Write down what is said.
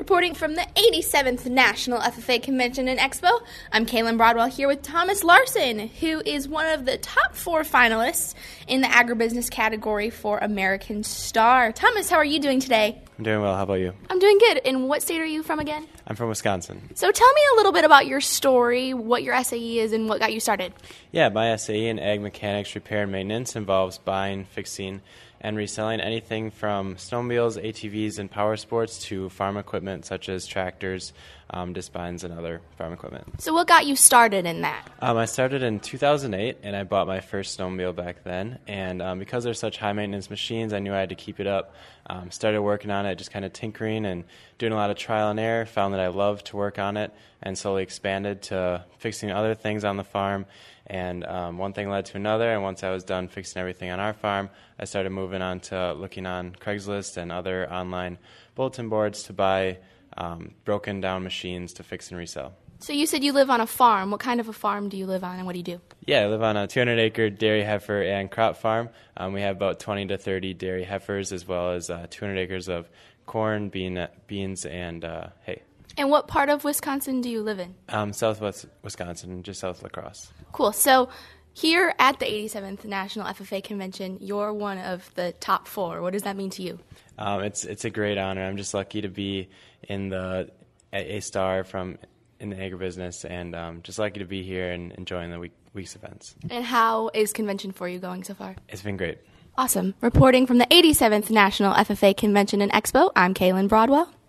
Reporting from the 87th National FFA Convention and Expo, I'm Kaylin Broadwell here with Thomas Larson, who is one of the top 4 finalists in the agribusiness category for American Star. Thomas, how are you doing today? I'm doing well. How about you? I'm doing good. And what state are you from again? I'm from Wisconsin. So tell me a little bit about your story, what your SAE is, and what got you started. Yeah, my SAE in ag mechanics, repair, and maintenance involves buying, fixing, and reselling anything from snowmobiles, ATVs, and power sports to farm equipment such as tractors, disc-bines, and other farm equipment. So what got you started in that? I started in 2008, and I bought my first snowmobile back then. And because they're such high-maintenance machines, I knew I had to keep it up. Started working on it, just kind of tinkering and doing a lot of trial and error. Found that I loved to work on it, and slowly expanded to fixing other things on the farm. And one thing led to another, and once I was done fixing everything on our farm, I started moving on to looking on Craigslist and other online bulletin boards to buy broken down machines to fix and resell. So you said you live on a farm. What kind of a farm do you live on, and what do you do? Yeah, I live on a 200-acre dairy heifer and crop farm. We have about 20 to 30 dairy heifers, as well as 200 acres of corn, beans, and hay. And what part of Wisconsin do you live in? Southwest Wisconsin, just south of La Crosse. Cool. So here at the 87th National FFA Convention, you're one of the top 4. What does that mean to you? It's a great honor. I'm just lucky to be in the A Star in the agribusiness, and just lucky to be here and enjoying the week's events. And how is convention for you going so far? It's been great. Awesome. Reporting from the 87th National FFA Convention and Expo, I'm Kaylin Broadwell.